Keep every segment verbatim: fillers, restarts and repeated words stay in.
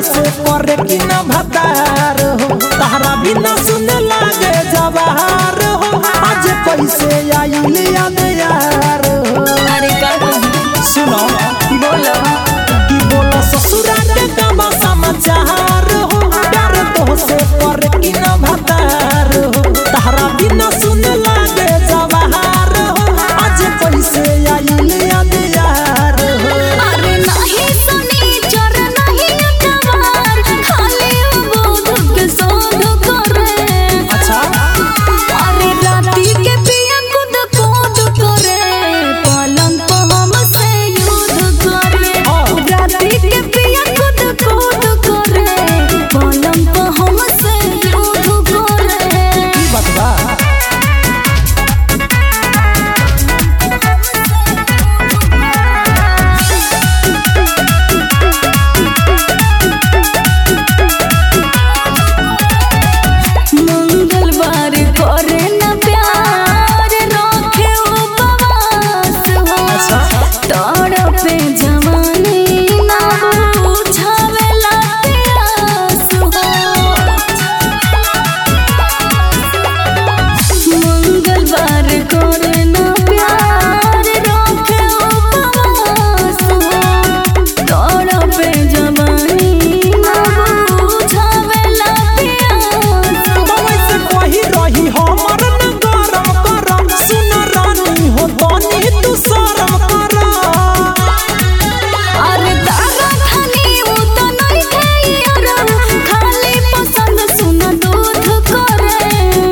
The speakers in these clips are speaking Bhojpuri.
से करे कि न भतार हो तहरा बिना सुने लागे जवार हो आज कैसे आइल याद यार हो। अरे का सुनो बोलो कि बोलो ससुरा के का समाचार हो प्यार तो से करे कि न भतार हो तहरा बिना सुने लागे जवार हो आज कैसे आइल याद यार हो। अरे नहीं सुनी चोर नहीं अटवार खाली बोध के सोध करे। अच्छा अरे राती के पिया खुद कोद करे पलंग पे हमसे युद्ध करे। राती के पिया खुद कोद करे पलंग पे हमसे युद्ध करे। की बात बा मंगलवार करे न प्यार रखे उपवास हो तड़पे जवानी ना बुझावेला प्यास हो। मंगलवार करे न प्यार रखे उपवास हो तड़पे जवानी ना बुझावेला प्यास हो। से कही रही हमर न गरम करम सुन रानी हो तनी तू शरम कर। अरे तारा खाली उ त नहीं खाइर खाली पसंद सुन दूध करे।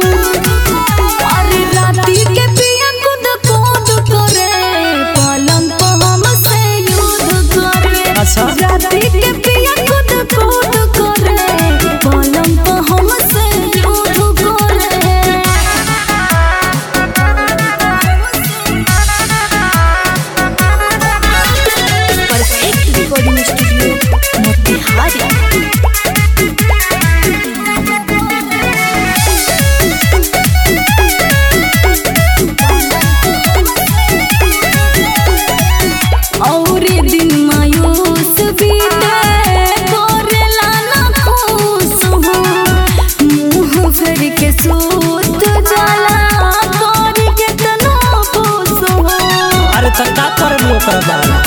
अरे राती के पिया खुद कोद करे पलंग पे हमसे युद्ध करे। अच्छा राती के पिया खुद कोद करे पलंग पे हमसे युद्ध करे। Perfect recording studio Motihari. और दिन मायूस बीते करेला ना खुश हो मुँह फेर के सूत जाला कर के तनो खुश हो। अरे त का करबो ओकरा बारे